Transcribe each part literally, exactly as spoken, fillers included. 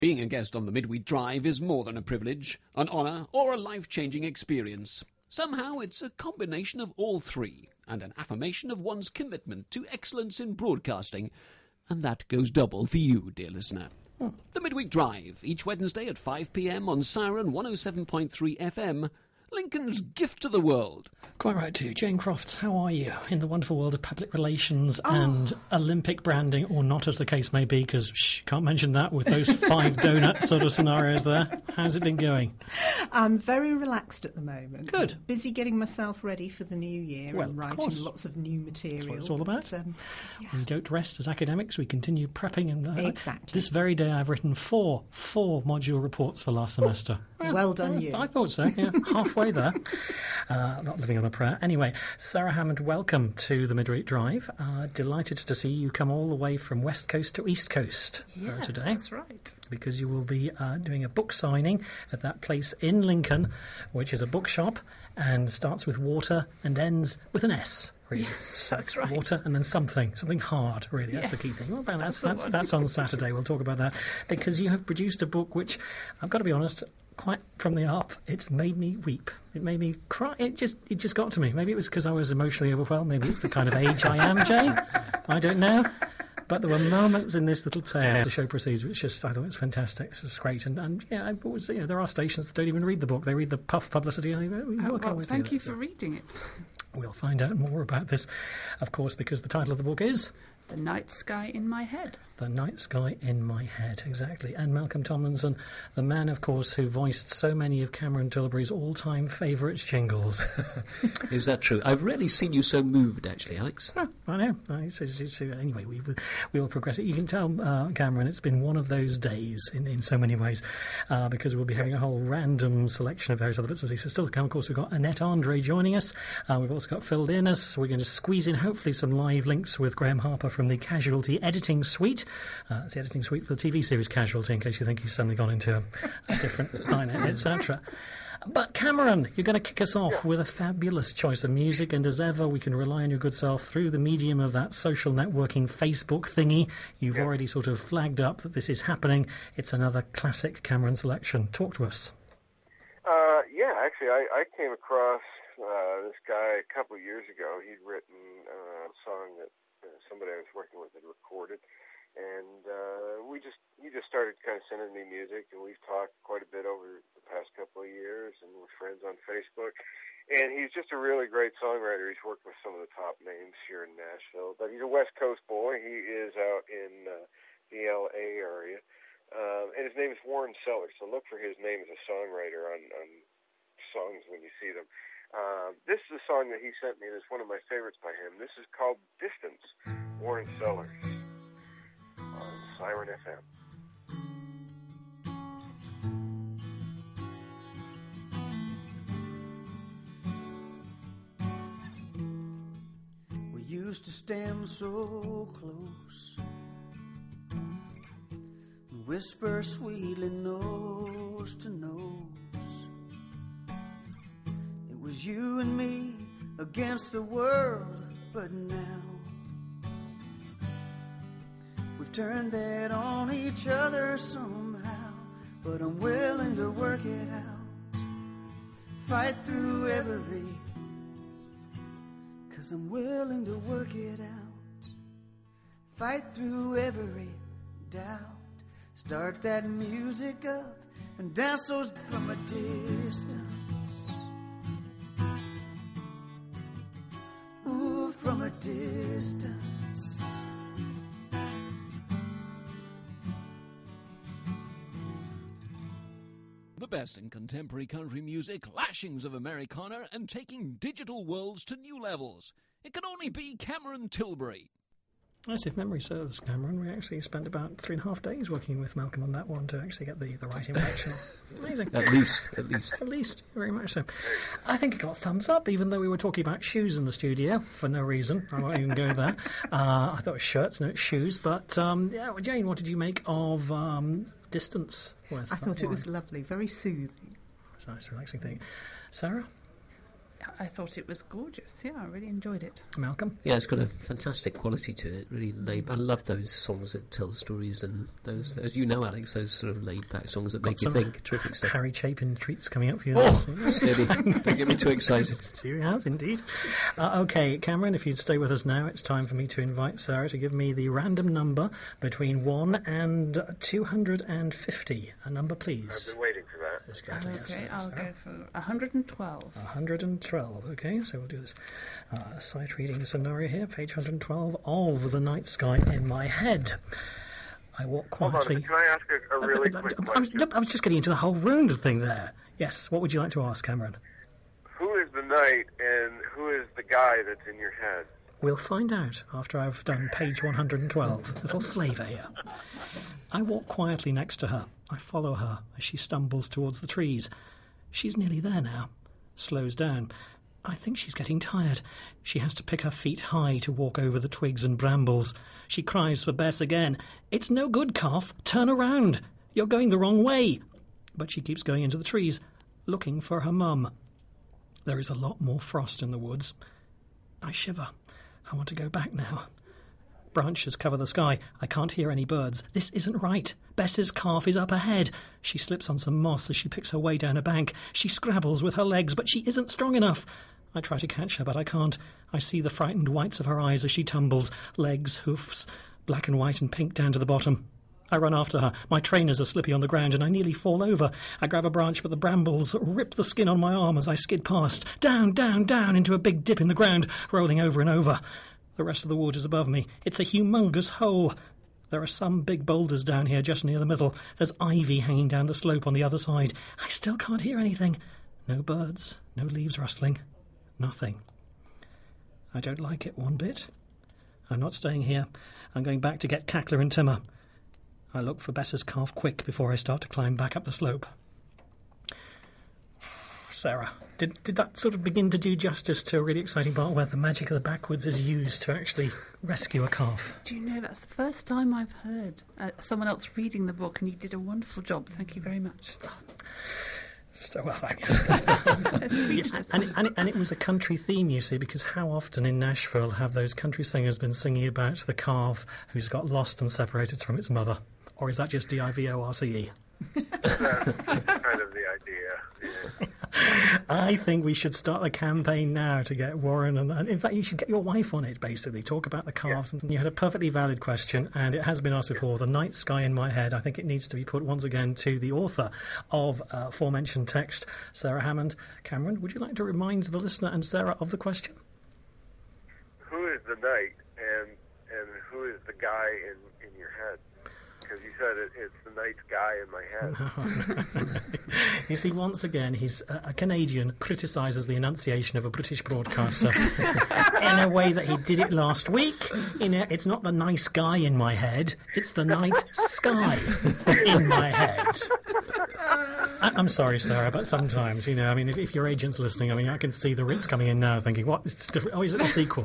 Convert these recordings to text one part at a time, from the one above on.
Being a guest on the Midweek Drive is more than a privilege, an honour, or a life-changing experience. Somehow it's a combination of all three, and an affirmation of one's commitment to excellence in broadcasting. And that goes double for you, dear listener. Oh. The Midweek Drive, each Wednesday at five p m on Siren one oh seven point three F M, Lincoln's gift to the world. Quite right too. Jane Crofts, how are you in the wonderful world of public relations oh. and Olympic branding, or not as the case may be, because can't mention that with those five donut sort of scenarios there. How's it been going? I'm very relaxed at the moment. Good. I'm busy getting myself ready for the new year well, and writing lots of new material. That's what it's all about. But, um, yeah. We don't rest as academics. We continue prepping. And uh, exactly. This very day I've written four, four module reports for last semester. Well, well done, I, you. I thought so, yeah. Halfway there. Uh, not living on a prayer. Anyway, Sarah Hammond, welcome to the Midweek Drive. Uh, delighted to see you come all the way from West Coast to East Coast yes, uh, today. That's right. Because you will be uh, doing a book signing at that place in Lincoln, which is a bookshop and starts with water and ends with an S. Really. Yes, that's right. Water and then something, something hard, really. That's yes, the key thing. Well, that's, that's, that's, that's on Saturday. We'll talk about that. Because you have produced a book which, I've got to be honest, quite from the up, it's made me weep. It made me cry. It just it just got to me. Maybe it was because I was emotionally overwhelmed. Maybe it's the kind of age I am, Jane. I don't know. But there were moments in this little tale, the show proceeds, which just, I thought it was fantastic. This is great. And, and yeah, I always, you know, there are stations that don't even read the book. They read the puff publicity. And they go, oh, well, well, thank you that, for so. reading it. We'll find out more about this, of course, because the title of the book is... The Night Sky in My Head. The Night Sky in My Head, exactly. And Malcolm Tomlinson, the man, of course, who voiced so many of Cameron Tilbury's all-time favourite jingles. Is that true? I've rarely seen you so moved, actually, Alex. Oh, I know. It's, it's, it's, anyway, we, we will progress it. You can tell, uh, Cameron, it's been one of those days in, in so many ways, uh, because we'll be having a whole random selection of various other bits of pieces still to come. Of course, we've got Annette Andre joining us. Uh, we've also got Phil Dearness. We're going to squeeze in, hopefully, some live links with Graham Harper from the Casualty Editing Suite. Uh, it's the editing suite for the T V series Casualty, in case you think he's suddenly gone into a, a different line, et cetera. But Cameron, you're going to kick us off with a fabulous choice of music, and as ever, we can rely on your good self through the medium of that social networking Facebook thingy. You've yeah. already sort of flagged up that this is happening. It's another classic Cameron selection. Talk to us. Uh, yeah, actually, I, I came across uh, this guy a couple of years ago. He'd written uh, a song that uh, somebody I was working with had recorded. And uh, we just he just started kind of sending me music, and we've talked quite a bit over the past couple of years, and we're friends on Facebook. And he's just a really great songwriter. He's worked with some of the top names here in Nashville, but he's a West Coast boy. He is out in uh, the L A area, um, and his name is Warren Sellers. So look for his name as a songwriter on, on songs when you see them. Uh, this is a song that he sent me, and it's one of my favorites by him. This is called Distance, Warren Sellers. On Siren F M. We used to stand so close, whisper sweetly nose to nose. It was you and me against the world, but now we've turned that on each other somehow, but I'm willing to work it out, fight through every, cause I'm willing to work it out, fight through every doubt, start that music up and dance those from a distance, move from a distance. The best in contemporary country music, lashings of Americana, and taking digital worlds to new levels. It can only be Cameron Tilbury. Yes, if memory serves, Cameron, we actually spent about three and a half days working with Malcolm on that one to actually get the, the right inflection. Amazing. At least, at least. At least, very much so. I think it got thumbs up, even though we were talking about shoes in the studio for no reason. I won't even go there. Uh, I thought it was shirts, no, it's shoes. But, um, yeah, well, Jane, what did you make of um, Distance? I thought it was lovely, very soothing. It's a nice, relaxing thing. Sarah? I thought it was gorgeous. Yeah, I really enjoyed it. Malcolm? Yeah, it's got a fantastic quality to it. Really laid. I love those songs that tell stories, and those, as you know, Alex, those sort of laid-back songs that Got make you some think. Terrific stuff. Harry Chapin treats coming up for you. Oh, there. steady! Don't get me too excited. You have, indeed. Uh, okay, Cameron, if you'd stay with us now, it's time for me to invite Sarah to give me the random number between one and two hundred fifty. A number, I've please. been waiting for that. Just go to yes, Okay, I'll Sarah. go for one hundred twelve. one hundred twelve. Okay, so we'll do this. Uh, sight reading scenario here, page one hundred twelve of The Night Sky in My Head. I walk Hold on, quietly. can I ask a, a really I, I- quick I was, question? I was just getting into the whole round thing there. Yes, what would you like to ask, Cameron? Who is the knight and who is the guy that's in your head? We'll find out after I've done page one hundred twelve. Little flavour here. I walk quietly next to her. I follow her as she stumbles towards the trees. She's nearly there now. Slows down. I think she's getting tired. She has to pick her feet high to walk over the twigs and brambles. She cries for Bess again. It's no good, calf. Turn around. You're going the wrong way. But she keeps going into the trees, looking for her mum. There is a lot more frost in the woods. I shiver. I want to go back now. Branches cover the sky. I can't hear any birds. This isn't right. Bess's calf is up ahead. She slips on some moss as she picks her way down a bank. She scrabbles with her legs, but she isn't strong enough. I try to catch her, but I can't. I see the frightened whites of her eyes as she tumbles. Legs, hoofs, black and white and pink down to the bottom. I run after her. My trainers are slippy on the ground and I nearly fall over. I grab a branch, but the brambles rip the skin on my arm as I skid past. Down, down, down into a big dip in the ground, rolling over and over. The rest of the wood is above me. It's a humongous hole. There are some big boulders down here just near the middle. There's ivy hanging down the slope on the other side. I still can't hear anything. No birds, no leaves rustling. Nothing. I don't like it one bit. I'm not staying here. I'm going back to get Cackler and Timmer. I look for Bess's calf quick before I start to climb back up the slope. Sarah, did did that sort of begin to do justice to a really exciting part where the magic of the backwoods is used to actually rescue a calf? Do you know, that's the first time I've heard uh, someone else reading the book, and you did a wonderful job. Thank you very much. So, well, thank you. Speechless. And, it- and, it, and it was a country theme, you see, because how often in Nashville have those country singers been singing about the calf who's got lost and separated from its mother? Or is that just D I V O R C E? That's kind of the idea. Yeah. I think we should start the campaign now to get Warren and, and in fact you should get your wife on it, basically. Talk about the calves. And you had a perfectly valid question, and it has been asked before. The Night Sky in My Head. I think it needs to be put once again to the author of uh, aforementioned text, Sarah Hammond. Cameron, would you like to remind the listener and Sarah of the question? Who is the knight and and who is the guy in, in your head? Because you said it, it's the knight's guy in my head. You see, once again, he's a, a Canadian criticises the enunciation of a British broadcaster in a way that he did it last week. In a, it's not the nice guy in my head, it's the night sky in my head. I, I'm sorry, Sarah, but sometimes, you know, I mean, if, if your agent's listening, I mean, I can see the Ritz coming in now thinking, what, is this different? Oh, is it a sequel?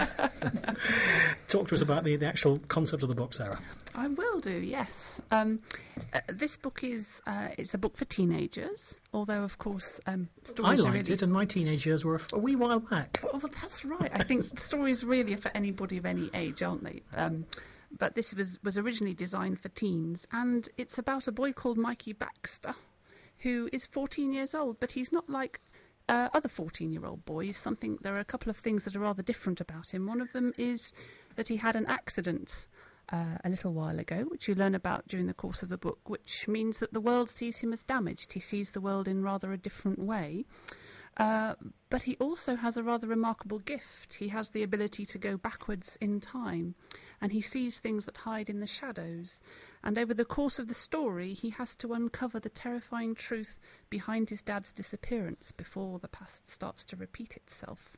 Talk to us about the, the actual concept of the book, Sarah. I will do, yes. Um, uh, this book is uh, it's a book for teenagers, although, of course, um, I stories are liked really... it, and my teenage years were a, f- a wee while back. Oh, well, that's right. I think stories really are for anybody of any age, aren't they? Um, but this was, was originally designed for teens, and it's about a boy called Mikey Baxter, who is fourteen years old, but he's not like uh, other fourteen-year-old boys. Something there are a couple of things that are rather different about him. One of them is that he had an accident uh, a little while ago, which you learn about during the course of the book, which means that the world sees him as damaged. He sees the world in rather a different way. Uh, but he also has a rather remarkable gift. He has the ability to go backwards in time, and he sees things that hide in the shadows. And over the course of the story, he has to uncover the terrifying truth behind his dad's disappearance before the past starts to repeat itself.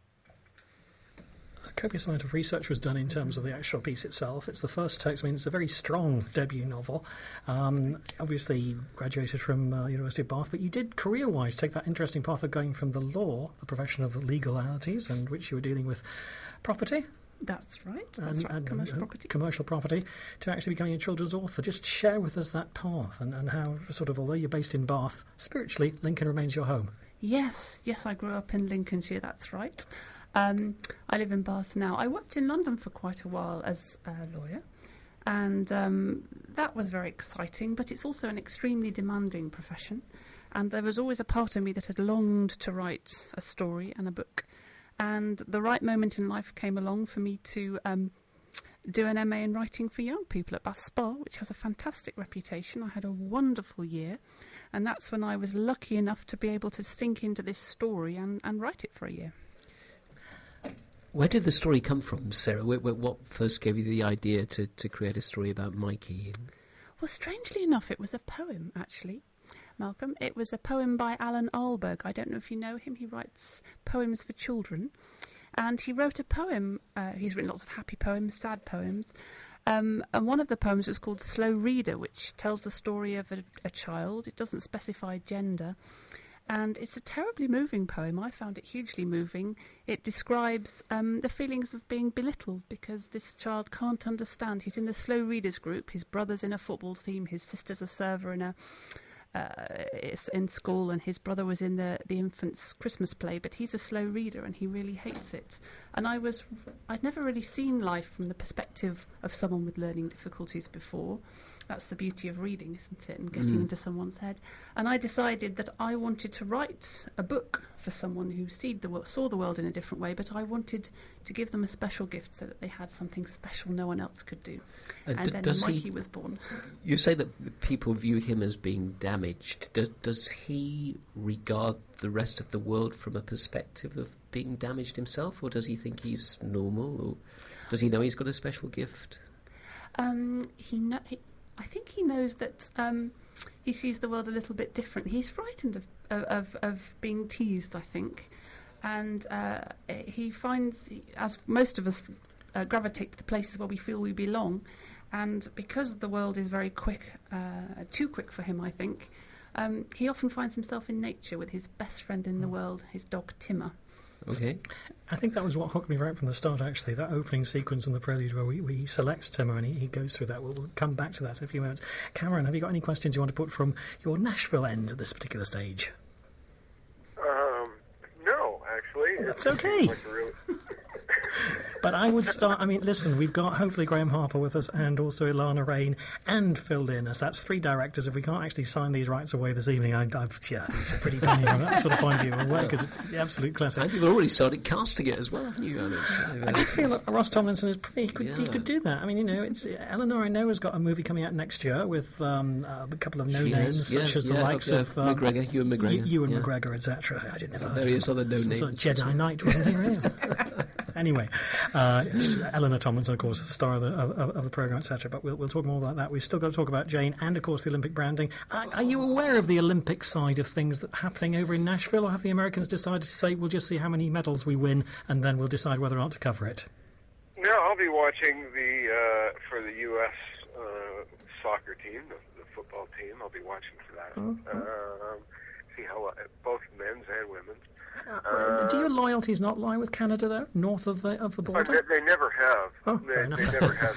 A copious amount of research was done in terms of the actual piece itself. It's the first text. I mean, it's a very strong debut novel. Um, obviously, you graduated from uh, University of Bath, but you did, career-wise, take that interesting path of going from the law, the profession of legalities, and which you were dealing with property. That's right. That's And, right. and- Commercial and property. commercial property, to actually becoming a children's author. Just share with us that path and, and how, sort of, although you're based in Bath, spiritually, Lincoln remains your home. Yes, yes, I grew up in Lincolnshire, that's right. Um, I live in Bath now. I worked in London for quite a while as a lawyer, and um, that was very exciting, but it's also an extremely demanding profession. And there was always a part of me that had longed to write a story and a book. And the right moment in life came along for me to um, do an M A in writing for young people at Bath Spa, which has a fantastic reputation. I had a wonderful year, and that's when I was lucky enough to be able to sink into this story and, and write it for a year. Where did the story come from, Sarah? Wh- wh- what first gave you the idea to, to create a story about Mikey? Well, strangely enough, it was a poem, actually, Malcolm. It was a poem by Alan Ahlberg. I don't know if you know him. He writes poems for children. And he wrote a poem. Uh, he's written lots of happy poems, sad poems. Um, and one of the poems was called Slow Reader, which tells the story of a, a child. It doesn't specify gender. And it's a terribly moving poem. I found it hugely moving. It describes um, the feelings of being belittled because this child can't understand. He's in the slow readers group. His brother's in a football team. His sister's a server in a uh, in school, and his brother was in the the infant's Christmas play. But he's a slow reader, and he really hates it. And I was I'd never really seen life from the perspective of someone with learning difficulties before. That's the beauty of reading, isn't it, and getting mm. into someone's head. And I decided that I wanted to write a book for someone who seed the wo- saw the world in a different way, but I wanted to give them a special gift so that they had something special no one else could do. Uh, and d- then Mikey he, was born. You say that people view him as being damaged. Does, does he regard the rest of the world from a perspective of being damaged himself, or does he think he's normal, or does he know he's got a special gift? Um, he know. He, I think he knows that um, he sees the world a little bit different. He's frightened of of, of being teased, I think, and uh, he finds, as most of us uh, gravitate to the places where we feel we belong, and because the world is very quick, uh, too quick for him, I think, um, he often finds himself in nature with his best friend in the world, his dog Timmer. Okay. I think that was what hooked me right from the start, actually, that opening sequence in the prelude where we, we select Timmer and he, he goes through that. We'll, we'll come back to that in a few minutes. Cameron, have you got any questions you want to put from your Nashville end at this particular stage? Um, no, actually. That's okay. Like a really... But I would start, I mean, listen, we've got hopefully Graham Harper with us and also Ilana Rain and Phil Linus. That's three directors. If we can't actually sign these rights away this evening, I, I've, yeah, it's a pretty penny from that sort of point of view away because it's the absolute classic. And you've already started casting it as well, haven't you, Alex? I did feel that Ross Tomlinson is pretty, he could, yeah. he could do that. I mean, you know, it's Eleanor, I know, has got a movie coming out next year with um, uh, a couple of no-names, such yeah, as the yeah, likes uh, of um, McGregor, Ewan McGregor. Ewan yeah. McGregor, et cetera. I didn't never heard Various of other no-names. Sort of Jedi Knight, wasn't he, really? Anyway, uh, Eleanor Tomlinson, of course, the star of the, of, of the programme, et cetera. But we'll, we'll talk more about that. We've still got to talk about Jane and, of course, the Olympic branding. Uh, are you aware of the Olympic side of things that are happening over in Nashville, or have the Americans decided to say, we'll just see how many medals we win and then we'll decide whether or not to cover it? No, I'll be watching the, uh, for the U S uh, soccer team, the, the football team. I'll be watching for that. Mm-hmm. Um, see how uh, both men's and women's. Uh, do your loyalties not lie with Canada, though, north of the of the border? They, they never have. Oh, they, fair enough. they never have.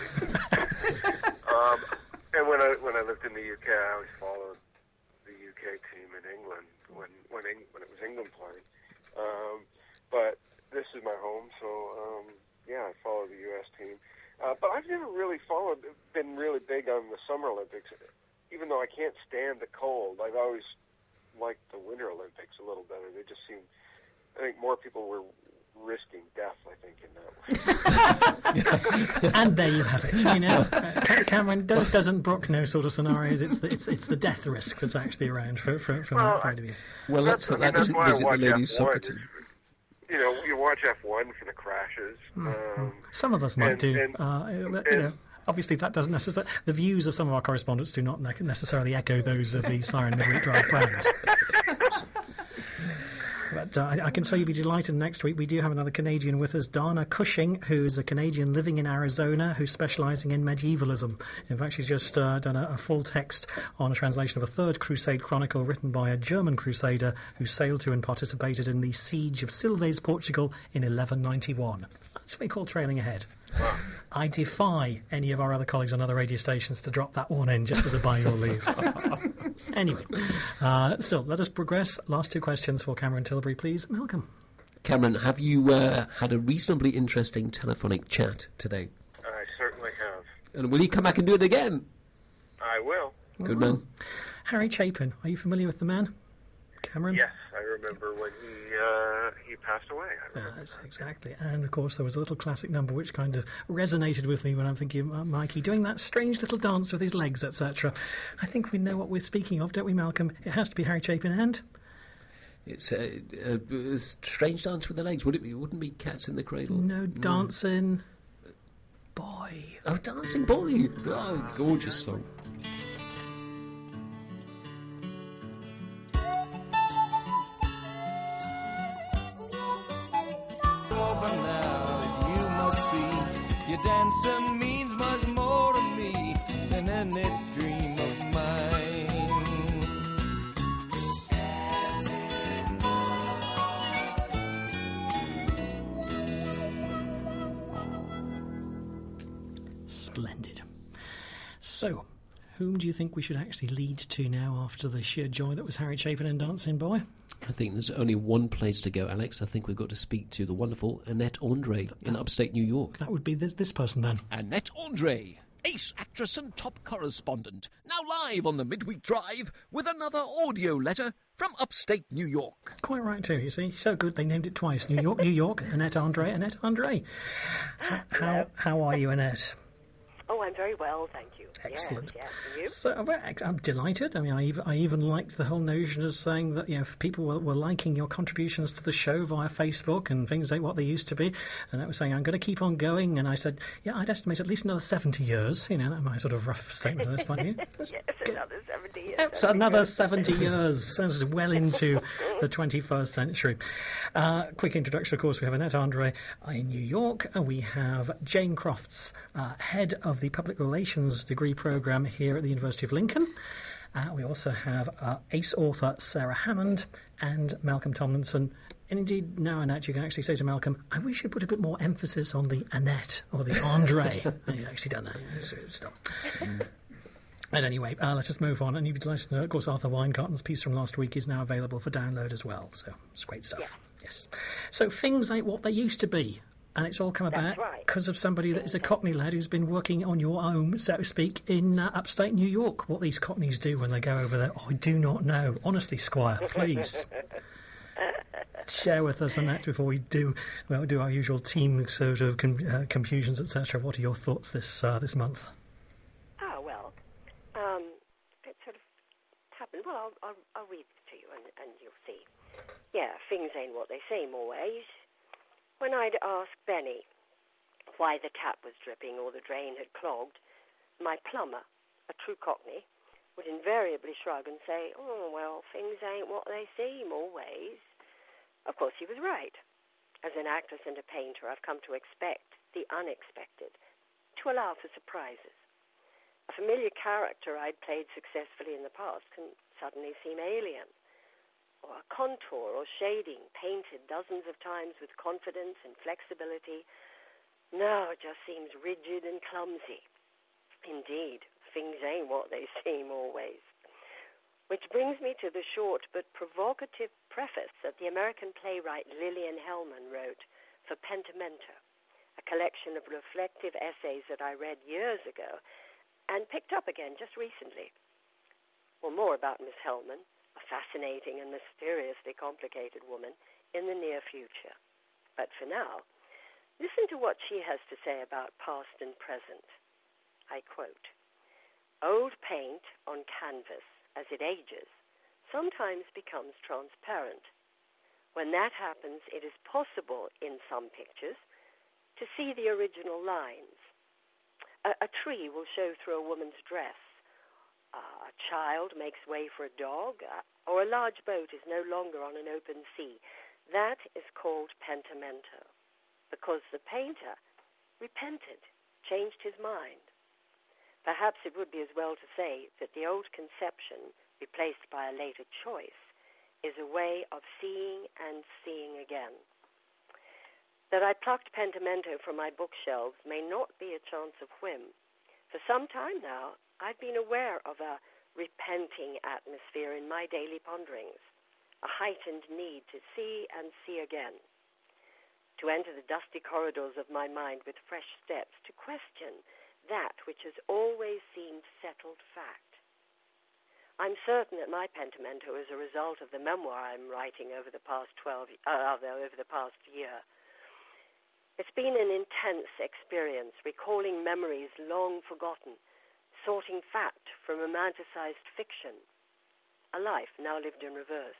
um, and when I when I lived in the U K, I always followed the U K team in England when when Eng, when it was England playing. Um, but this is my home, so um, yeah, I follow the U S team. Uh, but I've never really followed, been really big on the Summer Olympics, even though I can't stand the cold. I've always liked the Winter Olympics a little better. They just seem. I think more people were risking death, I think, in that way. And there you have it. You know, uh, Cameron, do, doesn't Brooke know sort of scenarios? It's the, it's, it's the death risk that's actually around for, for, from well, that point of view. Well, let's hope that doesn't visit the ladies' soccer team. You know, you watch F one for the crashes. Mm-hmm. Um, some of us might and, do. And, uh, you and, know, obviously, that doesn't necessarily. The views of some of our correspondents do not ne- necessarily echo those of the Siren Midweek Drive brand. But uh, I, I can say you'll be delighted next week. We do have another Canadian with us, Dana Cushing, who's a Canadian living in Arizona, who's specialising in medievalism. In fact, she's just uh, done a, a full text on a translation of a Third Crusade chronicle written by a German crusader who sailed to and participated in the siege of Silves, Portugal in eleven ninety-one. That's what we call trailing ahead. I defy any of our other colleagues on other radio stations to drop that one in just as a by your leave. Anyway, uh, still, let us progress. Last two questions for Cameron Tilbury, please. Malcolm. Cameron, have you uh, had a reasonably interesting telephonic chat today? I certainly have. And will you come back and do it again? I will. Good man. Harry Chapin, are you familiar with the man? Cameron? Yes, I remember when he uh, he passed away. I remember. Yes, exactly. And, of course, there was a little classic number which kind of resonated with me when I'm thinking of Mikey doing that strange little dance with his legs, et cetera. I think we know what we're speaking of, don't we, Malcolm? It has to be Harry Chapin and... It's a, a, a strange dance with the legs. Would it be? It wouldn't be Cats in the Cradle. No, Dancing Boy. Oh, Dancing Boy. Oh, gorgeous song. But now you must see your dancing means much more to me than any dream of mine. Splendid. So, whom do you think we should actually lead to now after the sheer joy that was Harry Chapin and Dancing Boy? I think there's only one place to go, Alex. I think we've got to speak to the wonderful Annette Andre in upstate New York. That would be this, this person then. Annette Andre, ace actress and top correspondent, now live on the Midweek Drive with another audio letter from upstate New York. Quite right too, you see. So good they named it twice. New York, New York, Annette Andre, Annette Andre. How, how, how are you, Annette? Oh, I'm very well, thank you. Excellent. Yes, yes. And you? So well, I'm delighted. I mean, I even, I even liked the whole notion of saying that, you know, if people were, were liking your contributions to the show via Facebook and things like what they used to be, and that was saying, I'm going to keep on going. And I said, yeah, I'd estimate at least another seventy years. You know, that's my sort of rough statement at this point. Yeah? Yes, another seventy years. It's another seventy years. That's well into the twenty-first century. Uh, quick introduction, of course, we have Annette Andre in New York, and we have Jane Crofts, uh, head of the Public Relations degree programme here at the University of Lincoln. Uh, we also have uh, ace author Sarah Hammond and Malcolm Tomlinson. And indeed, now, Annette, you can actually say to Malcolm, I wish you'd put a bit more emphasis on the Annette or the Andre. And you've actually done that. So it's not. But anyway, uh, let's just move on. And you'd be delighted to know, of course, Arthur Weingarten's piece from last week is now available for download as well. So it's great stuff. Yeah. Yes. So things ain't what they used to be. And it's all come about because of somebody that is a Cockney lad who's been working on your home, so to speak, in uh, upstate New York. What these Cockneys do when they go over there, oh, I do not know. Honestly, Squire, please share with us on that before we do well do our usual team sort of con- uh, confusions, et cetera. What are your thoughts this uh, this month? Ah, well, um, it sort of happened. Well, I'll, I'll, I'll read it to you and, and you'll see. Yeah, things ain't what they seem always. When I'd asked Benny why the tap was dripping or the drain had clogged, my plumber, a true Cockney, would invariably shrug and say, oh, well, things ain't what they seem always. Of course, he was right. As an actress and a painter, I've come to expect the unexpected, to allow for surprises. A familiar character I'd played successfully in the past can suddenly seem alien. Or a contour or shading painted dozens of times with confidence and flexibility. No, it just seems rigid and clumsy. Indeed, things ain't what they seem always. Which brings me to the short but provocative preface that the American playwright Lillian Hellman wrote for Pentimento, a collection of reflective essays that I read years ago and picked up again just recently. Well, more about Miss Hellman, a fascinating and mysteriously complicated woman, in the near future. But for now, listen to what she has to say about past and present. I quote, old paint on canvas, as it ages, sometimes becomes transparent. When that happens, it is possible, in some pictures, to see the original lines. A, a tree will show through a woman's dress. Uh, a child makes way for a dog, uh, or a large boat is no longer on an open sea. That is called pentimento, because the painter repented, changed his mind. Perhaps it would be as well to say that the old conception, replaced by a later choice, is a way of seeing and seeing again. That I plucked pentimento from my bookshelves may not be a chance of whim. For some time now, I've been aware of a repenting atmosphere in my daily ponderings, a heightened need to see and see again, to enter the dusty corridors of my mind with fresh steps, to question that which has always seemed settled fact. I'm certain that my pentimento is a result of the memoir I'm writing over the past twelve, uh, over the past year. It's been an intense experience, recalling memories long forgotten, sorting fact from romanticized fiction, a life now lived in reverse.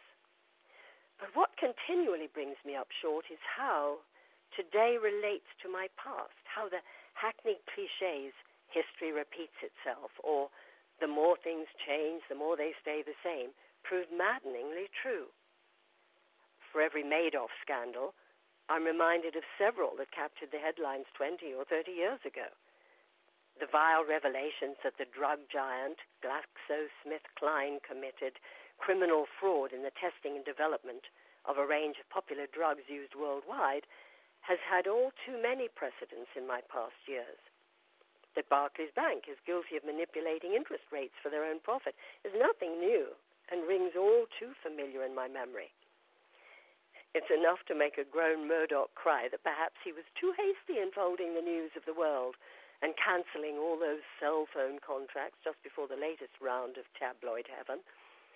But what continually brings me up short is how today relates to my past, how the hackneyed cliches, history repeats itself, or the more things change, the more they stay the same, prove maddeningly true. For every Madoff scandal, I'm reminded of several that captured the headlines twenty or thirty years ago. The vile revelations that the drug giant GlaxoSmithKline committed criminal fraud in the testing and development of a range of popular drugs used worldwide has had all too many precedents in my past years. That Barclays Bank is guilty of manipulating interest rates for their own profit is nothing new and rings all too familiar in my memory. It's enough to make a grown Murdoch cry that perhaps he was too hasty in folding the news of the world and cancelling all those cell phone contracts just before the latest round of tabloid heaven.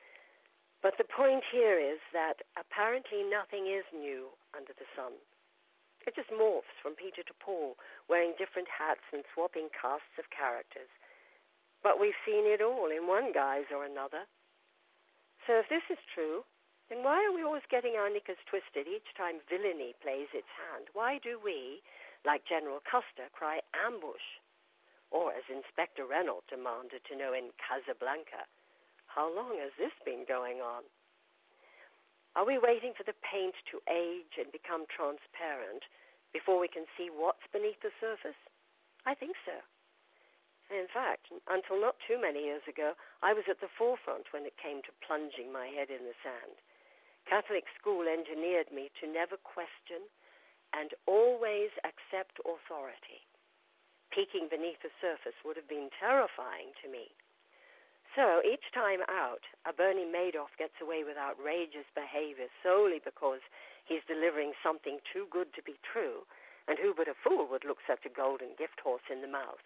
But the point here is that apparently nothing is new under the sun. It just morphs from Peter to Paul, wearing different hats and swapping casts of characters. But we've seen it all in one guise or another. So if this is true, then why are we always getting our knickers twisted each time villainy plays its hand? Why do we, like General Custer, cry ambush? Or, as Inspector Reynolds demanded to know in Casablanca, how long has this been going on? Are we waiting for the paint to age and become transparent before we can see what's beneath the surface? I think so. And in fact, until not too many years ago, I was at the forefront when it came to plunging my head in the sand. Catholic school engineered me to never question and always accept authority. Peeking beneath the surface would have been terrifying to me. So each time out, a Bernie Madoff gets away with outrageous behavior solely because he's delivering something too good to be true, and who but a fool would look such a golden gift horse in the mouth?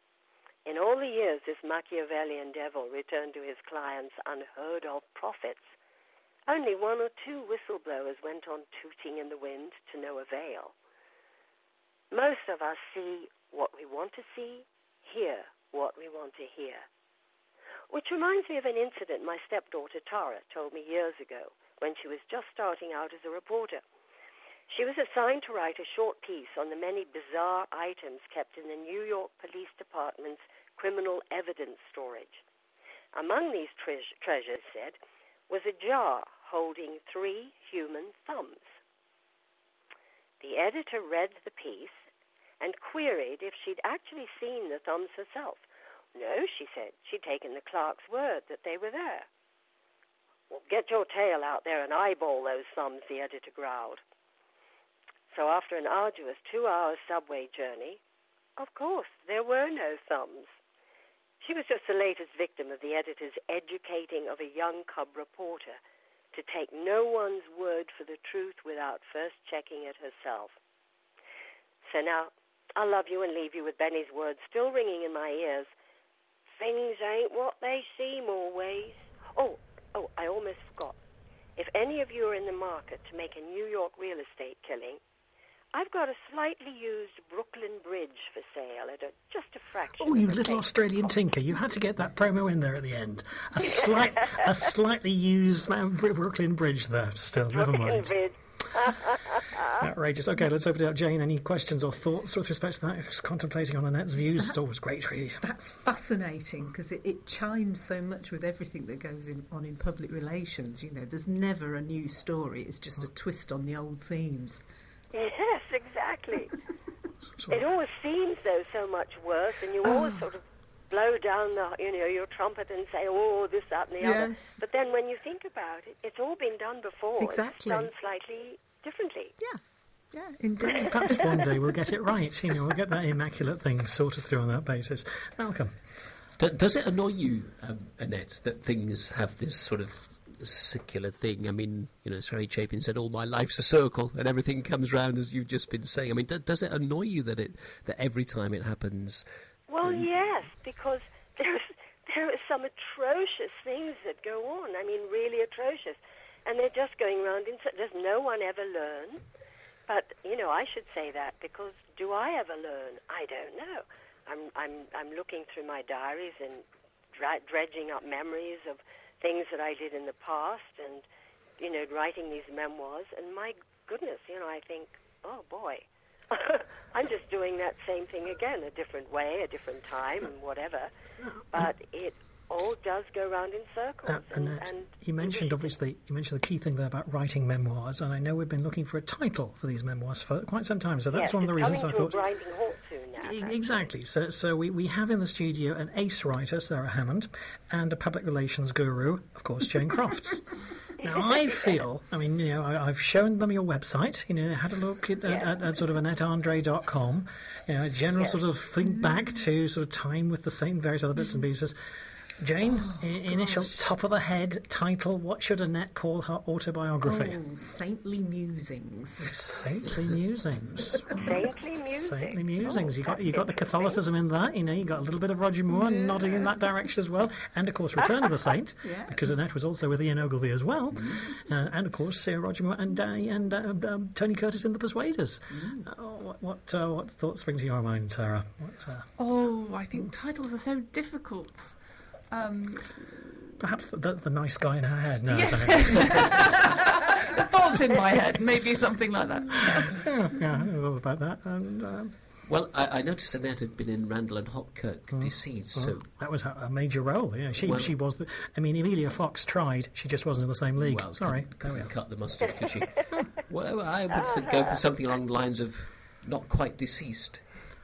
In all the years this Machiavellian devil returned to his clients unheard-of profits, only one or two whistleblowers went on tooting in the wind to no avail. Most of us see what we want to see, hear what we want to hear. Which reminds me of an incident my stepdaughter Tara told me years ago when she was just starting out as a reporter. She was assigned to write a short piece on the many bizarre items kept in the New York Police Department's criminal evidence storage. Among these tre- treasures, said, was a jar holding three human thumbs. The editor read the piece and queried if she'd actually seen the thumbs herself. No, she said. She'd taken the clerk's word that they were there. Well, get your tail out there and eyeball those thumbs, the editor growled. So after an arduous two-hour subway journey, of course, there were no thumbs. She was just the latest victim of the editor's educating of a young cub reporter to take no one's word for the truth without first checking it herself. So now, I'll love you and leave you with Benny's words still ringing in my ears. Things ain't what they seem always. Oh, oh, I almost forgot. If any of you are in the market to make a New York real estate killing, I've got a slightly used Brooklyn Bridge for sale at a, just a fraction. Oh, you of a little cent. Australian tinker! You had to get that promo in there at the end. A slight, a slightly used um, Brooklyn Bridge there. Still, never Brooklyn mind. Bridge. Outrageous. Okay, let's open it up. Jane, any questions or thoughts with respect to that? Just contemplating on Annette's views. It's always great to read. That's fascinating because it, it chimes so much with everything that goes in, on in public relations. You know, there's never a new story. It's just a twist on the old themes. Yes, exactly. Sort It of- always seems, though, so much worse, and you always sort of blow down the, you know, your trumpet and say, oh, this, that, and the other. Yes. But then when you think about it, it's all been done before. Exactly. It's done slightly differently. Yeah, yeah, indeed. Perhaps one day we'll get it right. You know, we'll get that immaculate thing sorted through on that basis. Malcolm. D- does it annoy you, um, Annette, that things have this sort of circular thing? I mean, you know, Sarah Chapin said, "All my life's a circle," and everything comes round, as you've just been saying. I mean, d- does it annoy you that it that every time it happens? Well, um, yes, because there's there are some atrocious things that go on. I mean, really atrocious, and they're just going around. In, does no one ever learn? But you know, I should say that because do I ever learn? I don't know. I'm I'm I'm looking through my diaries and dra- dredging up memories of things that I did in the past, and you know, writing these memoirs. And my goodness, you know, I think, oh boy, I'm just doing that same thing again, a different way, a different time, and whatever. But it all does go round in circles. Uh, and, Annette, and you mentioned obviously you mentioned the key thing there about writing memoirs, and I know we've been looking for a title for these memoirs for quite some time. So that's yes, one of the reasons coming I to thought. a grinding halt soon now. E- thank Exactly. So, so we, we have in the studio an ace writer, Sarah Hammond, and a public relations guru, of course, Jane Crofts. Now, I feel, I mean, you know, I, I've shown them your website, you know, had a look at, Yes. at, at sort of annette andre dot com, you know, a general Yes. sort of think back to sort of time with the same various other bits and pieces. Jane, i- initial top of the head title, what should Annette call her autobiography? Oh, Saintly Musings. Saintly Musings. Saintly music. Saintly Musings. Oh, you got that's you got the interesting. Catholicism in that. You know, you got a little bit of Roger Moore nodding in that direction as well, and of course Return of the Saint, Yeah. because Annette was also with Ian Ogilvy as well, Mm-hmm. uh, and of course uh, Roger Moore and Danny and uh, um, Tony Curtis in The Persuaders. Mm. Uh, what what, uh, what thoughts spring to your mind, Sarah? What, uh, Oh, I think titles are so difficult. Um, perhaps the, the, the nice guy in her head. No, Yes. sorry. the thoughts in my head, maybe something like that. yeah, yeah, I know all about that. And um, Well, I, I noticed Annette had been in Randall and Hopkirk, deceased. So, that was a, a major role. Yeah, she Well- she was. The, I mean, Emilia Fox tried. She just wasn't in the same league. well, Sorry. couldn't, There we couldn't are. cut the mustard, could she? Well, I would s- go for something along the lines of "Not Quite Deceased."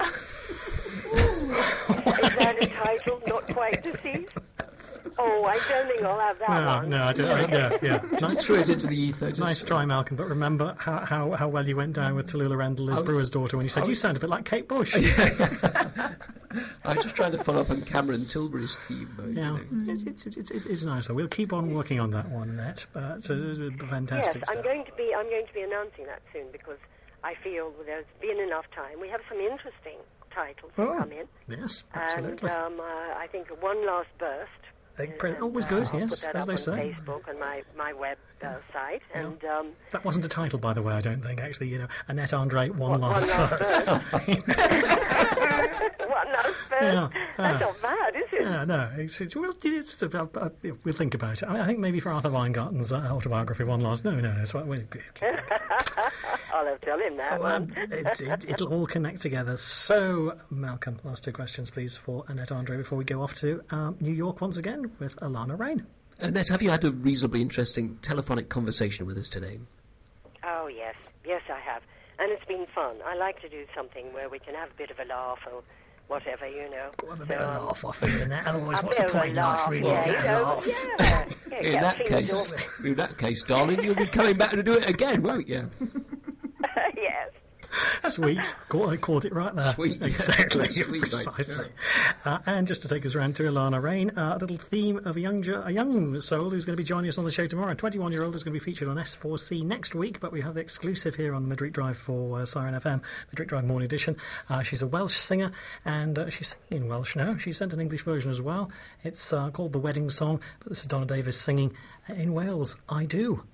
Is that a title? Not quite deceased? Oh, I don't think I'll have that No, one. no, I don't. Yeah, yeah. Nice, Threw it into the ether. Just, nice try, Malcolm. But remember how, how, how well you went down with Tallulah Randall, Liz I was- Brewer's daughter, when you said I you was- sound a bit like Kate Bush. I was just trying to follow up on Cameron Tilbury's theme. But, you Yeah, know. it's, it's, it's, it's nice. Though. We'll keep on working on that one, Nett. But uh, fantastic Yes, stuff. I'm going to be. I'm going to be announcing that soon because I feel there's been enough time. We have some interesting titles that Oh, come in, yes, and absolutely. um, uh, I think one last burst. Egg pre- and, always uh, good, I'll yes, put that as up they on say. Facebook and my my web uh, site, and um, That wasn't a title, by the way, I don't think, actually. You know, Annette Andre, One One Last Last Verse. one last burst. Yeah, That's yeah. not bad, is it? Yeah, no, it's, it's, well, it's, uh, uh, we'll think about it. I, mean, I think maybe for Arthur Weingarten's uh, autobiography, One Last... No, no, no. It's, we'll, we'll, I'll have to tell him that um, one. it's, it, it'll all connect together. So, Malcolm, last two questions, please, for Annette Andre before we go off to um, New York once again with Alana Rain. Annette, have you had a reasonably interesting telephonic conversation with us today? Oh, yes. Yes, I have. And it's been fun. I like to do something where we can have a bit of a laugh or whatever, you know. Go have a So, bit of a um, laugh, I think, in that. Otherwise, a what's bit the of a point in life, laugh, really? yeah, Get you a know, laugh. yeah. Yeah, In get that things case, off. in that case, darling, you'll be coming back to do it again, won't you? Yes. Sweet. Caught, I caught it right there. Sweet. Exactly. Sweet, mate. Precisely. Uh, and just to take us around to Alana Rain, uh, a little theme of a young jo- a young soul who's going to be joining us on the show tomorrow. A twenty-one-year-old is going to be featured on S four C next week, but we have the exclusive here on the Midweek Drive for uh, Siren F M, Midweek Drive Morning Edition. Uh, she's a Welsh singer, and uh, she's singing in Welsh now. She sent an English version as well. It's uh, called The Wedding Song, but this is Donna Davis singing in Wales, I Do.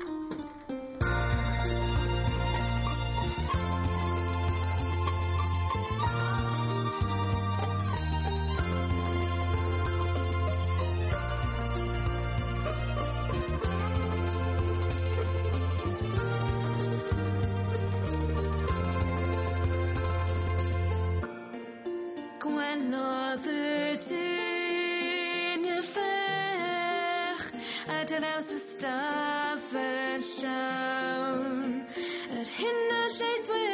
Gwelodd y dyn y ferch a draws y stafell llawn yr hyn a lle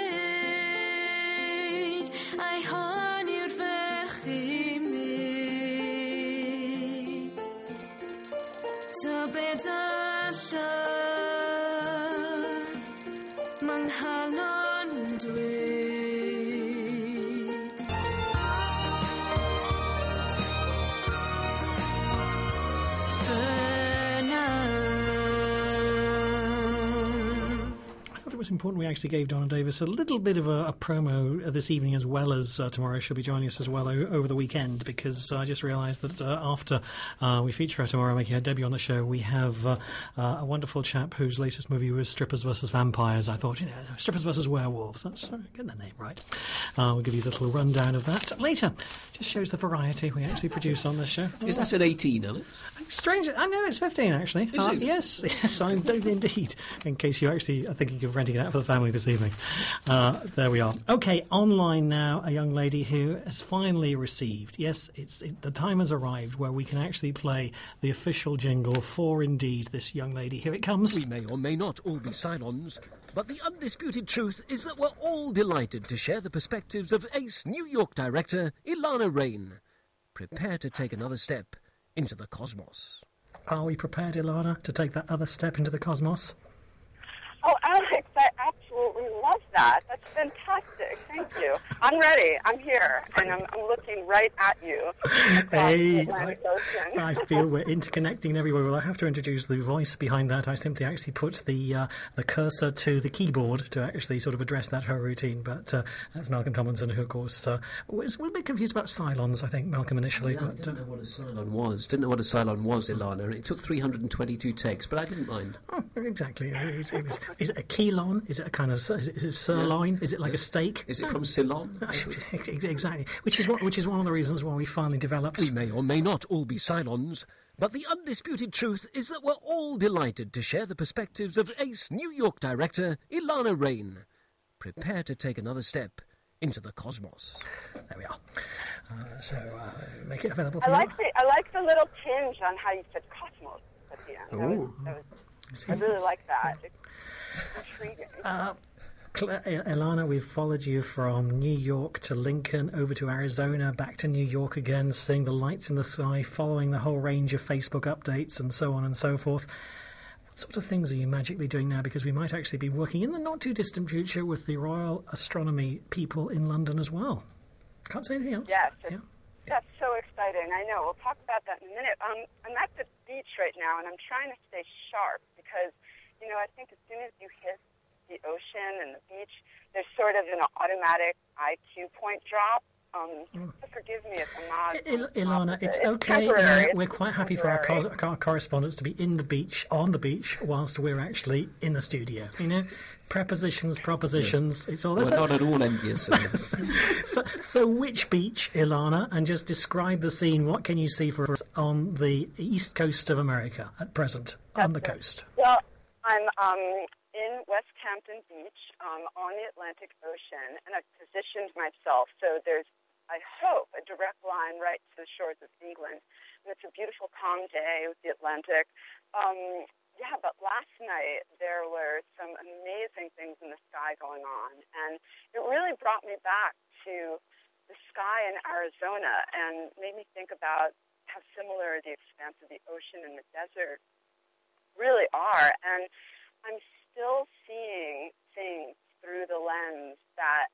ddweud a'i hon yw'r ferch i mi to beth allan ma'n halon dweud was important we actually gave Donna Davis a little bit of a, a promo this evening, as well as uh, tomorrow. She'll be joining us as well o- over the weekend, because I just realised that uh, after uh, we feature her tomorrow, making her debut on the show, we have uh, uh, a wonderful chap whose latest movie was Strippers versus Vampires. I thought, you know, Strippers versus Werewolves. That's uh, get the name right. Uh, we'll give you a little rundown of that later. Just shows the variety we actually produce on this show. Is that an eighteen, Alex? Strange. I know it's fifteen, actually. Is Uh, it? yes, yes, I do indeed. In case you actually are thinking of renting it out for the family this evening. Uh, there we are. Okay, online now, a young lady who has finally received, yes, it's it, the time has arrived where we can actually play the official jingle for, indeed, this young lady. Here it comes. We may or may not all be Cylons, but the undisputed truth is that we're all delighted to share the perspectives of ace New York director Ilana Rain. Prepare to take another step into the cosmos. Are we prepared, Ilana, to take that other step into the cosmos? Oh, Alex, I absolutely love that. That's fantastic. Thank you. I'm ready. I'm here, and I'm, I'm looking right at you. Hey, the I, Atlantic Ocean. I feel we're interconnecting everywhere. Well, I have to introduce the voice behind that. I simply actually put the uh, the cursor to the keyboard to actually sort of address that her routine. But uh, that's Malcolm Tomlinson, who, of course, uh, was a little bit confused about Cylons, I think, Malcolm, initially. I but, didn't uh, know what a Cylon was. Didn't know what a Cylon was, Ilana. It took three hundred twenty-two takes, but I didn't mind. Oh, exactly. It was, it was, is it a keylon? Is it a kind of is it, is it sirloin? Is it like a steak? Is it from Ceylon? Exactly. Which is what, which is one of the reasons why we finally developed. We may or may not all be Cylons, but the undisputed truth is that we're all delighted to share the perspectives of ace New York director Ilana Rain. Prepare to take another step into the cosmos. There we are. Uh, so uh, make it available I for like you. the I like the little tinge on how you said cosmos at the end. That was, that was, I really like that. It's intriguing. Uh, Cla- Ilana, we've followed you from New York to Lincoln, over to Arizona, back to New York again, seeing the lights in the sky, following the whole range of Facebook updates and so on and so forth. What sort of things are you magically doing now? Because we might actually be working in the not-too-distant future with the Royal Astronomy people in London as well. Can't say anything else. Yes, Yeah. that's so exciting. I know. We'll talk about that in a minute. Um, I'm at the beach right now, and I'm trying to stay sharp because, you know, I think as soon as you hit the ocean and the beach, there's sort of an automatic I Q point drop. Um, so forgive me if I'm not... Il- Ilana, it's It's okay. temporary. Uh, It's we're quite happy for our, temporary. cor- our correspondents to be in the beach, on the beach, whilst we're actually in the studio. You know, prepositions, propositions, it's all... We're So, not at all envious of it. so, so which beach, Ilana? And just describe the scene. What can you see for us on the east coast of America at present, on the That's it. coast? Well, I'm um, in West Hampton Beach um, on the Atlantic Ocean, and I've positioned myself so there's, I hope, a direct line right to the shores of England. And it's a beautiful, calm day with the Atlantic. Um, yeah, but last night there were some amazing things in the sky going on, and it really brought me back to the sky in Arizona and made me think about how similar the expanse of the ocean and the desert really are. And I'm still seeing things through the lens that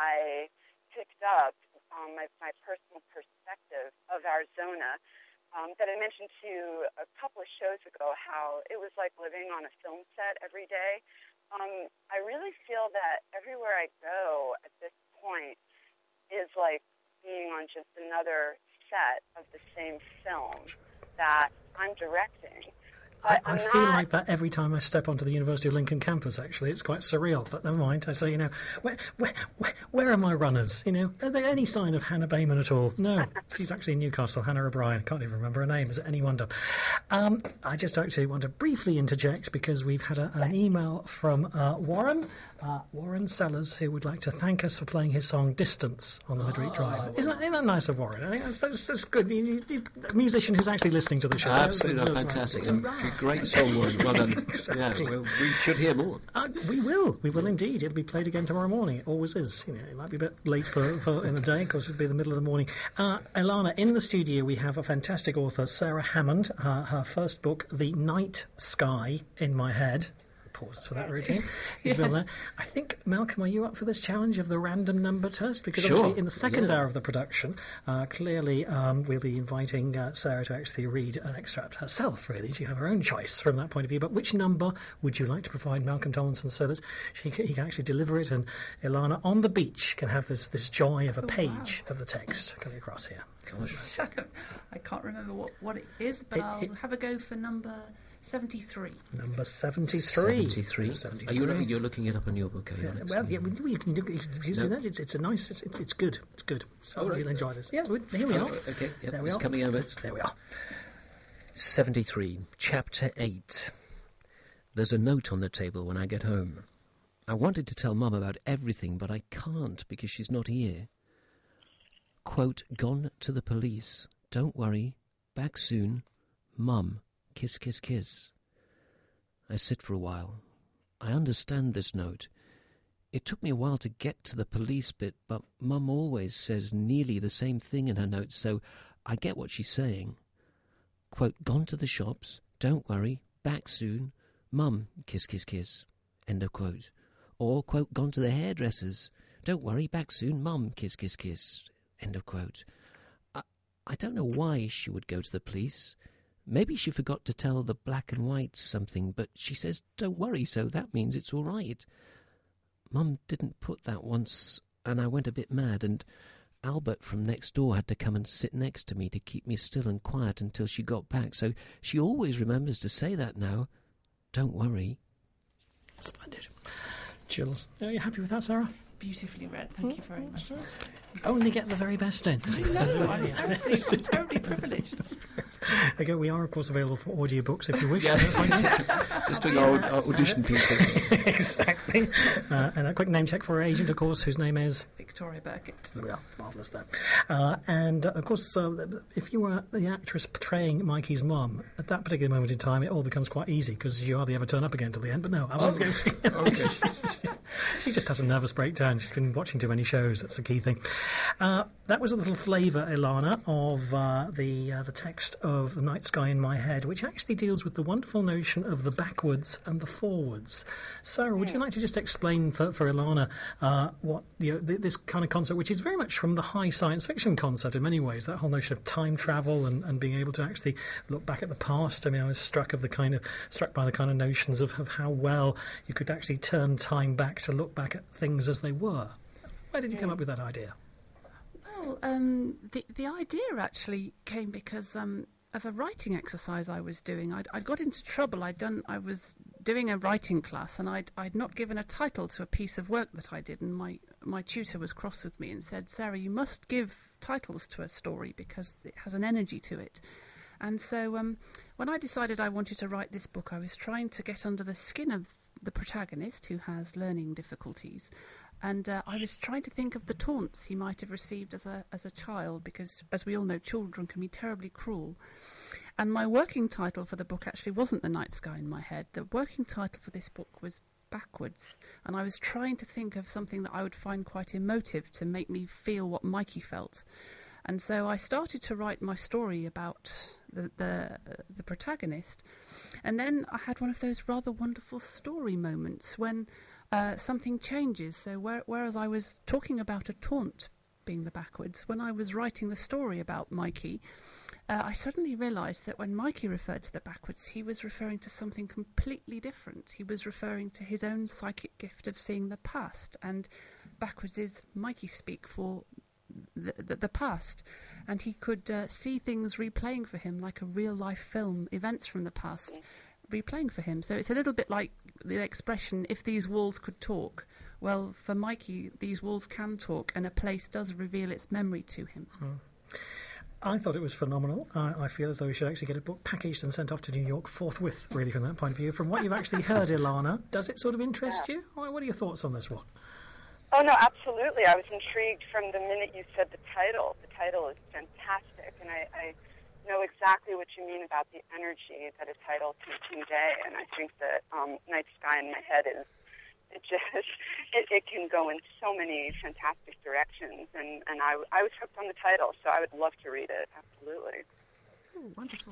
I picked up on my, my personal perspective of Arizona. Um, that I mentioned to you a couple of shows ago, how it was like living on a film set every day. Um, I really feel that everywhere I go at this point is like being on just another set of the same film that I'm directing. I, But I I'm feel not- like that every time I step onto the University of Lincoln campus, actually. It's quite surreal, but never mind. I say, you know, where where, where, where are my runners? You know, are there any sign of Hannah Bayman at all? No, she's actually in Newcastle, Hannah O'Brien. I can't even remember her name. Is it any wonder? Um, I just actually want to briefly interject because we've had a, an email from uh, Warren, uh, Warren Sellers, who would like to thank us for playing his song Distance on the Midweek Drive. Isn't that, isn't that nice of Warren? I think that's, that's, that's good. You, you, a musician who's actually listening to the show. Absolutely, That's- no, that's fantastic. right. And great song, Warren. Well done. Exactly. Yeah, well, we should hear more. Uh, we will. We will indeed. It'll be played again tomorrow morning. It always is. You know, it might be a bit late for, for in the day. Of course, it'll be the middle of the morning. Uh, Ilana, in the studio we have a fantastic author, Sarah Hammond. Uh, her first book, The Night Sky in My Head. Pause for that routine. Yes. Isabel there. I think, Malcolm, are you up for this challenge of the random number test? Because Sure. obviously in the second Yeah. hour of the production, uh, clearly um, we'll be inviting uh, Sarah to actually read an extract herself, really. She can have her own choice from that point of view. But which number would you like to provide Malcolm Tomlinson so that she can, he can actually deliver it, and Ilana on the beach can have this, this joy of a Oh, page wow. of the text coming across here? Gosh. I can't remember what, what it is, but It- I'll it- have a go for number seventy-three. Number seventy-three. seventy-three. seventy-three. Are you, lo- you're looking it up on your book, are you? Yeah, Alex? well, yeah, we- you can do you can use No. that. It's, it's a nice. It's, it's, it's good. It's good. So Oh, right. you'll enjoy this. Yes, we, here we Oh, are. okay, yep, there we it's are. coming over. It's, there we are. seventy-three, Chapter eight. There's a note on the table when I get home. I wanted to tell Mum about everything, but I can't because she's not here. Quote, gone to the police. Don't worry. Back soon. Mum. Kiss, kiss, kiss. I sit for a while. I understand this note. It took me a while to get to the police bit, but Mum always says nearly the same thing in her notes, so I get what she's saying. Quote, gone to the shops. Don't worry. Back soon. Mum. Kiss, kiss, kiss. End of quote. Or, quote, gone to the hairdressers. Don't worry. Back soon. Mum. Kiss, kiss, kiss. End of quote. I, I don't know why she would go to the police. Maybe she forgot to tell the black and whites something, but she says, don't worry, so that means it's all right. Mum didn't put that once, and I went a bit mad, and Albert from next door had to come and sit next to me to keep me still and quiet until she got back, so she always remembers to say that now. Don't worry. Splendid. Chills. Are you happy with that, Sarah? Beautifully read. Thank you very much. Only get the very best in. No, I'm terribly, I'm terribly privileged. Okay, we are, of course, available for audiobooks if you wish. Yeah, just doing our, our audition pieces. Exactly. Uh, and a quick name check for our agent, of course, whose name is... Victoria Burkett. There we are. Marvellous there. Uh, and, uh, of course, uh, if you were the actress portraying Mikey's mum, at that particular moment in time, it all becomes quite easy, because you hardly ever turn up again till the end. But no, I won't Oh, go see okay. She just has a nervous breakdown. She's been watching too many shows. That's the key thing. Uh, that was a little flavour, Ilana, of uh, the uh, the text of The Night Sky in My Head, which actually deals with the wonderful notion of the backwards and the forwards. Sarah, would you like to just explain for, for Ilana uh, what you know, th- this kind of concept, which is very much from the high science fiction concept in many ways, that whole notion of time travel and, and being able to actually look back at the past. I mean, I was struck of the kind of struck by the kind of notions of, of how well you could actually turn time back to look back at things as they were. Where did you come up with that idea? Well, um, the the idea actually came because um, of a writing exercise I was doing. I'd, I'd got into trouble. I'd done. I was doing a writing class, and I'd I'd not given a title to a piece of work that I did, and my my tutor was cross with me and said, "Sarah, you must give titles to a story because it has an energy to it." And so, um, when I decided I wanted to write this book, I was trying to get under the skin of the protagonist who has learning difficulties. And uh, I was trying to think of the taunts he might have received as a as a child, because, as we all know, children can be terribly cruel. And my working title for the book actually wasn't The Night Sky in My Head. The working title for this book was Backwards. And I was trying to think of something that I would find quite emotive to make me feel what Mikey felt. And so I started to write my story about the the, uh, the protagonist. And then I had one of those rather wonderful story moments when uh, something changes. So where, whereas I was talking about a taunt being the backwards, when I was writing the story about Mikey, uh, I suddenly realised that when Mikey referred to the backwards, he was referring to something completely different. He was referring to his own psychic gift of seeing the past. And backwards is Mikey speak for The, the, the past, and he could uh, see things replaying for him like a real-life film, events from the past replaying for him. So it's a little bit like the expression, if these walls could talk. Well, for Mikey, these walls can talk, and a place does reveal its memory to him. Hmm. I thought it was phenomenal. Uh, I feel as though we should actually get a book packaged and sent off to New York forthwith, really, from that point of view. From what you've actually heard, Ilana, does it sort of interest Yeah. you? What are your thoughts on this one? Oh, no, absolutely. I was intrigued from the minute you said the title. The title is fantastic, and I, I know exactly what you mean about the energy that a title can convey, and I think that um, Night Sky in My Head is, it just, it, it can go in so many fantastic directions, and, and I, I was hooked on the title, so I would love to read it, absolutely. Oh, wonderful.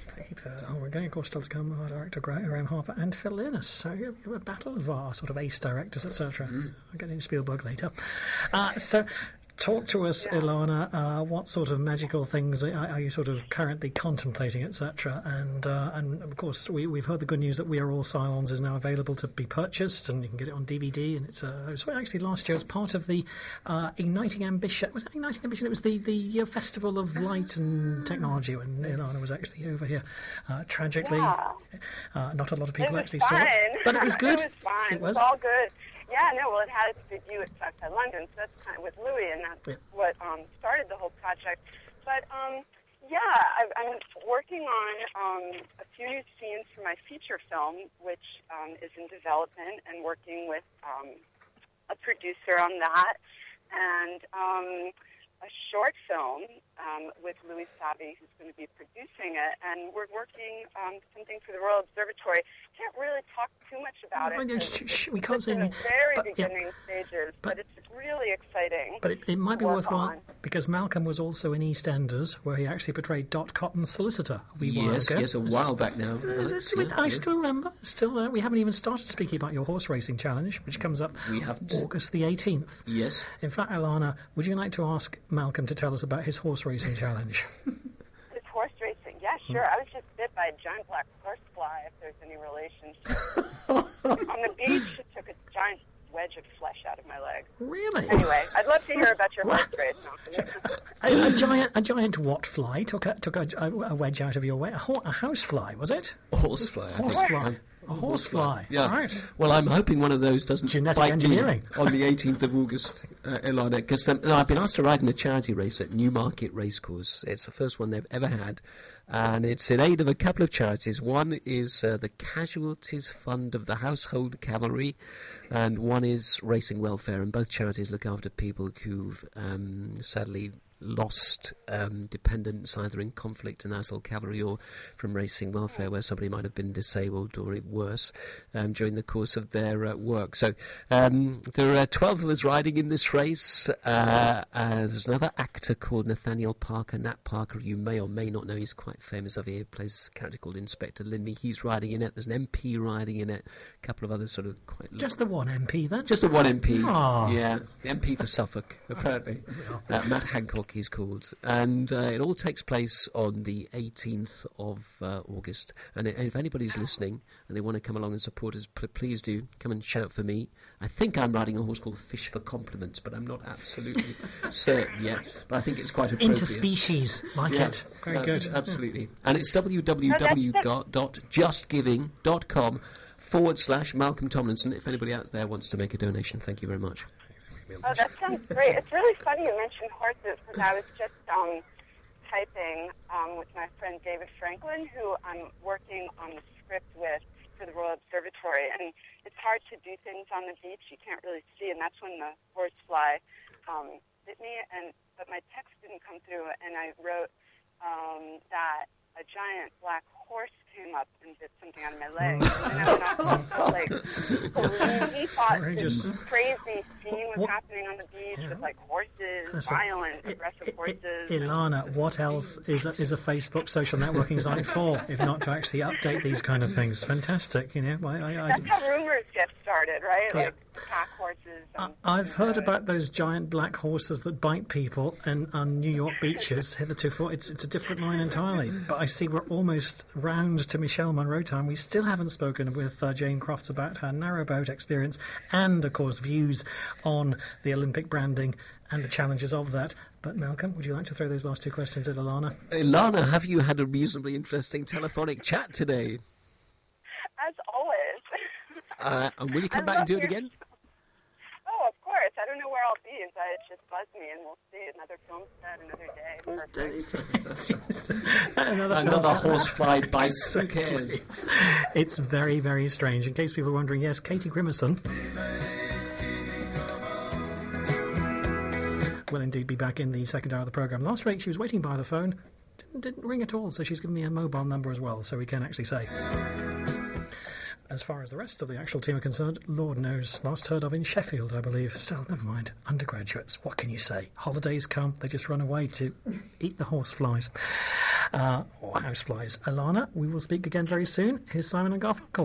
Uh, oh, we're going, of course, still to come, our director Graham Harper and Phil Linus. So you have a battle of our sort of ace directors, et cetera. Mm. I'll get into Spielberg later. Uh, so... Talk to us, yeah. Ilana. Uh, what sort of magical things are, are you sort of currently contemplating, et cetera? And uh, and of course, we, we've heard the good news that We Are All Cylons is now available to be purchased, and you can get it on D V D. And it's uh, it was actually last year as part of the uh, Igniting Ambition. Was it Igniting Ambition? It was the the uh, Festival of Light and Technology when Ilana was actually over here. Uh, tragically, yeah. uh, not a lot of people actually fun. saw it, but it was good. It was fine. It was, it was all good. Yeah, no, well, it had its debut at Southside London, so that's kind of with Louis, and that's yeah. what um, started the whole project. But, um, yeah, I've, I'm working on um, a few new scenes for my feature film, which um, is in development, and working with um, a producer on that, and um, a short film um, with Louis Savi, who's going to be producing it, and we're working um, something for the Royal Observatory. Can't really talk too much about it. No, sh- sh- we can't it's say in the anything. very but, beginning yeah. stages, but, but it's really exciting. But it, it might be worthwhile on. because Malcolm was also in EastEnders, where he actually portrayed Dot Cotton's solicitor. A wee while yes, ago. yes, a while back now. Uh, Alex, with, yeah, I yeah. still remember. Still, uh, we haven't even started speaking about your horse racing challenge, which comes up we haven't. August the eighteenth. Yes. In fact, Ilana, would you like to ask Malcolm to tell us about his horse racing challenge? His horse racing, yeah, sure. I was just bit by a giant black horsefly, if there's any relationship. On the beach, it took a giant wedge of flesh out of my leg. Really? Anyway, I'd love to hear about your horse race, Malcolm. a, a giant, a giant what fly took a took a, a, a wedge out of your way? A, ho- a house fly, was it? A horsefly. I Horsefly. think. A horsefly. Yeah. Right. Well, I'm hoping one of those doesn't Genetic bite engineering. you on the eighteenth of August, uh, Ilana. Because um, no, I've been asked to ride in a charity race at Newmarket Racecourse. It's the first one they've ever had, and it's in aid of a couple of charities. One is uh, the Casualties Fund of the Household Cavalry, and one is Racing Welfare. And both charities look after people who've um, sadly lost um, dependents either in conflict in the household cavalry or from racing welfare, where somebody might have been disabled or worse um, during the course of their uh, work. So um, there are twelve of us riding in this race. Uh, uh, there's another actor called Nathaniel Parker, Nat Parker, you may or may not know. He's quite famous over here. He plays a character called Inspector Linley. He's riding in it. There's an M P riding in it. A couple of others sort of quite... Just the one M P, then? Just the one M P. Aww. Yeah, the M P for Suffolk, apparently. Uh, Matt Hancock, he's called. And uh, it all takes place on the eighteenth of uh, August. And if anybody's listening and they want to come along and support us, p- please do come and shout for me. I think I'm riding a horse called Fish for Compliments, but I'm not absolutely certain yet. But I think it's quite appropriate. Interspecies, like yeah, it. Very uh, good. Absolutely. And it's w w w dot just giving dot com forward slash Malcolm Tomlinson. If anybody out there wants to make a donation, thank you very much. Oh, that sounds great. It's really funny you mentioned horses, because I was just um, typing um, with my friend David Franklin, who I'm working on the script with for the Royal Observatory, and it's hard to do things on the beach. You can't really see, and that's when the horsefly um, bit me, and but my text didn't come through, and I wrote um, that a giant black horse came up and did something on my leg. And then I went off, like, balloon. He thought Sorry, this just- crazy scene was What- happening on the beach Yeah. with, like, horses, Listen, violent, I- aggressive I- horses. Ilana, what else is a, is a Facebook social networking site for, if not to actually update these kind of things? Fantastic, you know. I, I, I, That's how rumors get started, right? Yeah. Like pack horses. I- And, I've heard and, uh, about those giant black horses that bite people and on New York beaches. Hitherto, it's it's a different line entirely. But I see we're almost round to Michelle Monroe time. We still haven't spoken with uh, Jane Crofts about her narrowboat experience and, of course, views on the Olympic branding and the challenges of that. But Malcolm, would you like to throw those last two questions at Ilana? Ilana, have you had a reasonably interesting telephonic chat today? As always. Uh, and will you come I back and love do it your- again? Oh, of course. I don't know where I'll be, but it just buzzed me, and we'll see. Another film set, another day. Perfect. Another, Another film- horsefly bites. Who Exactly. cares? It's, it's very, very strange. In case people are wondering, yes, Katie Grimmerson will indeed be back in the second hour of the programme. Last week she was waiting by the phone, didn't, didn't ring at all, so she's given me a mobile number as well, so we can actually say. as far as the rest of the actual team are concerned, Lord knows, last heard of in Sheffield, I believe. Still, never mind. Undergraduates, what can you say? Holidays come, they just run away to eat the horseflies. Uh, or houseflies. Alana, we will speak again very soon. Here's Simon and Garfunkel.